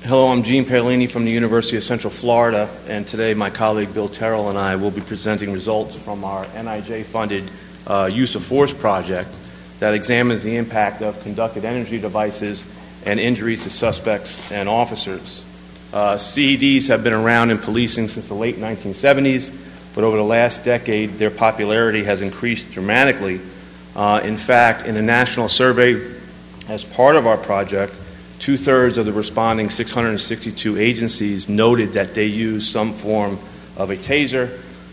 Hello, I'm Gene Perlini from the University of Central Florida, and today my colleague Bill Terrell and I will be presenting results from our NIJ-funded use of force project that examines the impact of conducted energy devices and injuries to suspects and officers. CEDs have been around in policing since the late 1970s, but over the last decade their popularity has increased dramatically. In fact, in a national survey as part of our project, 2/3 of the responding 662 agencies noted that they use some form of a taser.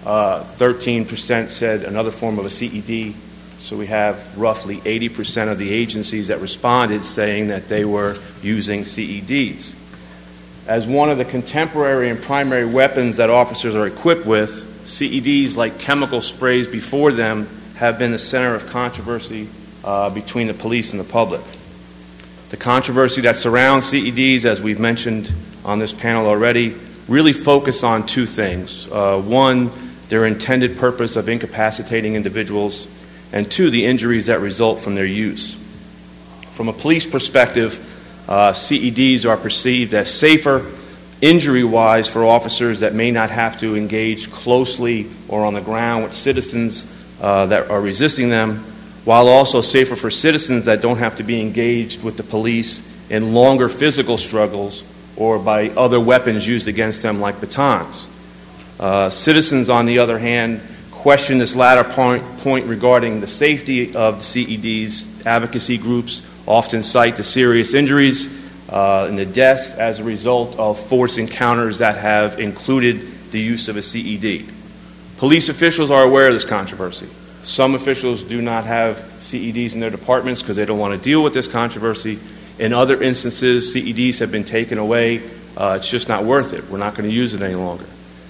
13% said another form of a CED. So we have roughly 80% of the agencies that responded saying that they were using CEDs. As one of the contemporary and primary weapons that officers are equipped with, CEDs, like chemical sprays before them, have been the center of controversy between the police and the public. The controversy that surrounds CEDs, as we've mentioned on this panel already, really focus on two things. One, their intended purpose of incapacitating individuals, and two, the injuries that result from their use. From a police perspective, CEDs are perceived as safer, injury-wise, for officers that may not have to engage closely or on the ground with citizens that are resisting them, while also safer for citizens that don't have to be engaged with the police in longer physical struggles or by other weapons used against them like batons. Citizens, on the other hand, question this latter point regarding the safety of the CEDs. Advocacy groups often cite the serious injuries and the deaths as a result of force encounters that have included the use of a CED. Police officials are aware of this controversy. Some officials do not have CEDs in their departments because they don't want to deal with this controversy. In other instances, CEDs have been taken away. It's just not worth it. We're not going to use it any longer.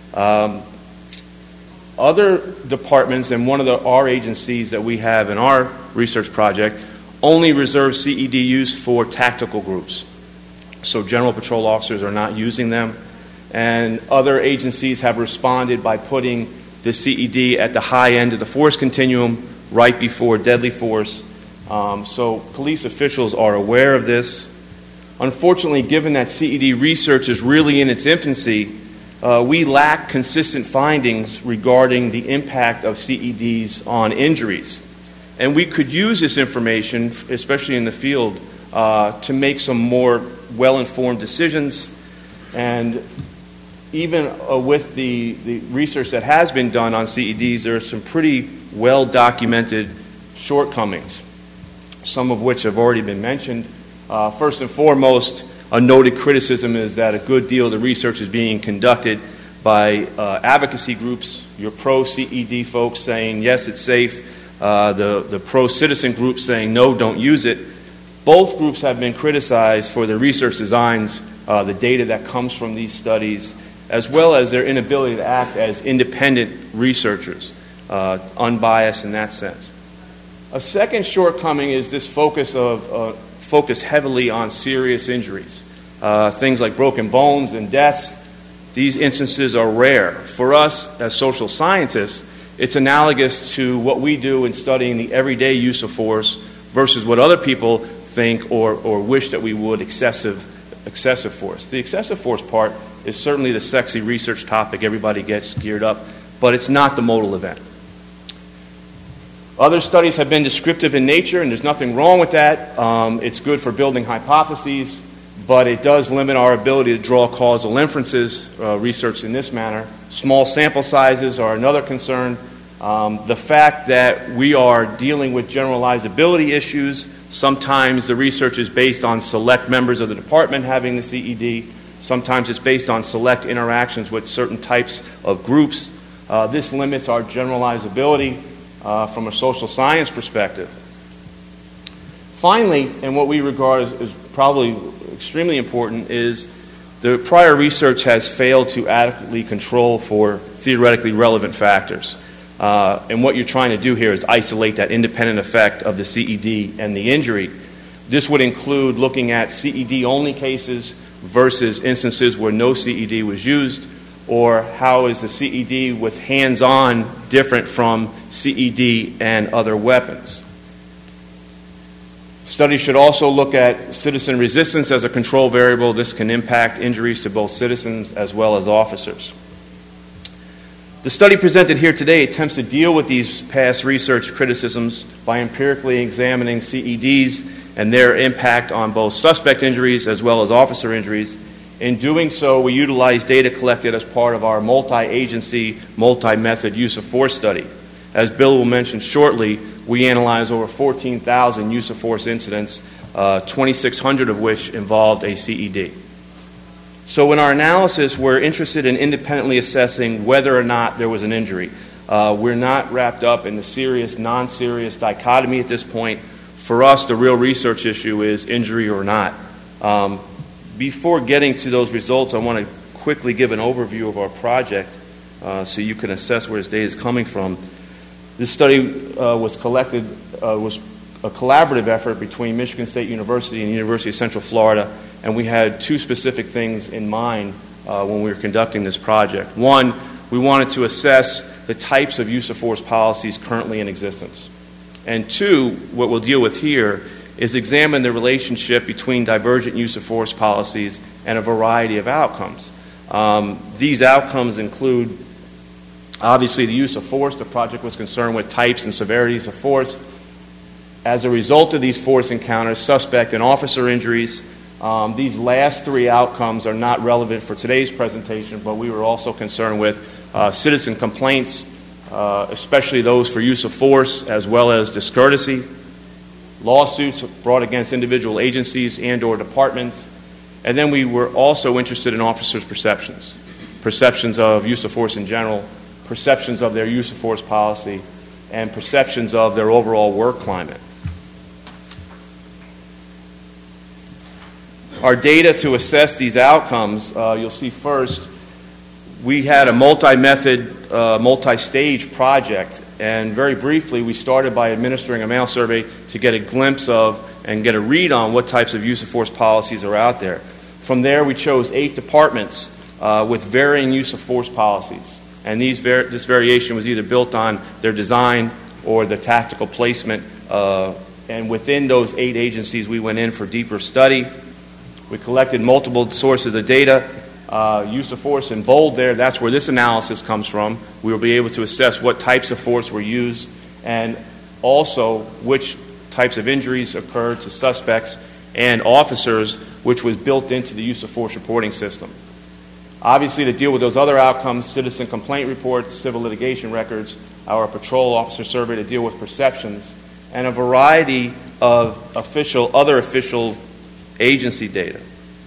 Other departments, and one of our agencies that we have in our research project, only reserve CED use for tactical groups. So general patrol officers are not using them. And other agencies have responded by putting the CED at the high end of the force continuum, right before deadly force. So police officials are aware of this. Unfortunately, given that CED research is really in its infancy, we lack consistent findings regarding the impact of CEDs on injuries. And we could use this information, especially in the field, to make some more well-informed decisions. And even with the research that has been done on CEDs, there are some pretty well-documented shortcomings, some of which have already been mentioned. First and foremost, a noted criticism is that a good deal of the research is being conducted by advocacy groups, your pro-CED folks saying, yes, it's safe, the pro-citizen groups saying, no, don't use it. Both groups have been criticized for their research designs, the data that comes from these studies, as well as their inability to act as independent researchers, unbiased in that sense. A second shortcoming is this focus heavily on serious injuries, things like broken bones and deaths. These instances are rare. For us as social scientists, it's analogous to what we do in studying the everyday use of force versus what other people think or wish that we would, excessive force. The excessive force part is certainly the sexy research topic. Everybody gets geared up, but it's not the modal event. Other studies have been descriptive in nature, and there's nothing wrong with that. It's good for building hypotheses, but it does limit our ability to draw causal inferences, research in this manner. Small sample sizes are another concern. The fact that we are dealing with generalizability issues, sometimes the research is based on select members of the department having the CED. Sometimes it's based on select interactions with certain types of groups. This limits our generalizability from a social science perspective. Finally, and what we regard as probably extremely important, is the prior research has failed to adequately control for theoretically relevant factors. And what you're trying to do here is isolate that independent effect of the CED and the injury. This would include looking at CED-only cases versus instances where no CED was used, or how is the CED with hands-on different from CED and other weapons. Studies should also look at citizen resistance as a control variable. This can impact injuries to both citizens as well as officers. The study presented here today attempts to deal with these past research criticisms by empirically examining CEDs and their impact on both suspect injuries as well as officer injuries. In doing so, we utilize data collected as part of our multi-agency, multi-method use of force study. As Bill will mention shortly, we analyzed over 14,000 use of force incidents, 2,600 of which involved a CED. So in our analysis, we're interested in independently assessing whether or not there was an injury. We're not wrapped up in the serious, non-serious dichotomy at this point. For us, the real research issue is injury or not. Before getting to those results, I want to quickly give an overview of our project so you can assess where this data is coming from. This study was a collaborative effort between Michigan State University and the University of Central Florida, and we had two specific things in mind when we were conducting this project. One, we wanted to assess the types of use of force policies currently in existence. And two, what we'll deal with here is examine the relationship between divergent use of force policies and a variety of outcomes. These outcomes include, obviously, the use of force. The project was concerned with types and severities of force. As a result of these force encounters, suspect and officer injuries. These last three outcomes are not relevant for today's presentation, but we were also concerned with citizen complaints, especially those for use of force, as well as discourtesy, lawsuits brought against individual agencies and or departments. And then we were also interested in officers' perceptions. Perceptions of use of force in general, perceptions of their use of force policy, and perceptions of their overall work climate. Our data to assess these outcomes, you'll see first, we had a multi-method, multi-stage project, and very briefly we started by administering a mail survey to get a glimpse of and get a read on what types of use of force policies are out there. From there we chose 8 departments with varying use of force policies, and this variation was either built on their design or the tactical placement, and within those 8 agencies we went in for deeper study. We collected multiple sources of data. Use of force in bold there, that's where this analysis comes from. We will be able to assess what types of force were used and also which types of injuries occurred to suspects and officers, which was built into the use of force reporting system. Obviously, to deal with those other outcomes, citizen complaint reports, civil litigation records, our patrol officer survey to deal with perceptions, and a variety of other official agency data.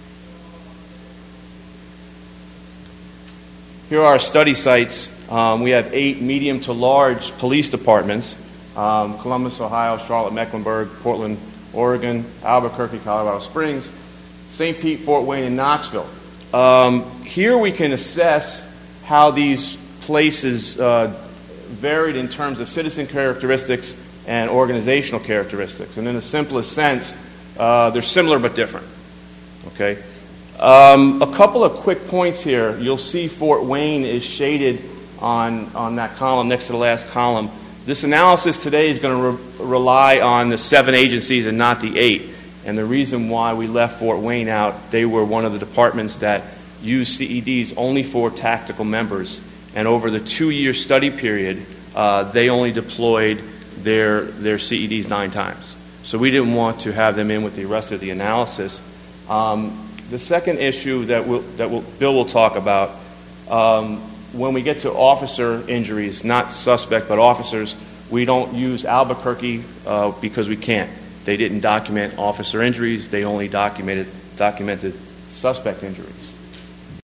Here are our study sites. We have 8 medium to large police departments: Columbus, Ohio; Charlotte, Mecklenburg; Portland, Oregon; Albuquerque, Colorado Springs; St. Pete, Fort Wayne, and Knoxville. Here we can assess how these places varied in terms of citizen characteristics and organizational characteristics. And in the simplest sense, they're similar but different. Okay. A couple of quick points here. You'll see Fort Wayne is shaded on that column next to the last column. This analysis today is going to rely on the 7 agencies and not the 8. And the reason why we left Fort Wayne out, they were one of the departments that used CEDs only for tactical members. And over the 2-year study period, they only deployed their CEDs 9 times. So we didn't want to have them in with the rest of the analysis. The second issue that Bill will talk about, when we get to officer injuries, not suspect but officers, we don't use Albuquerque because we can't. They didn't document officer injuries. They only documented suspect injuries.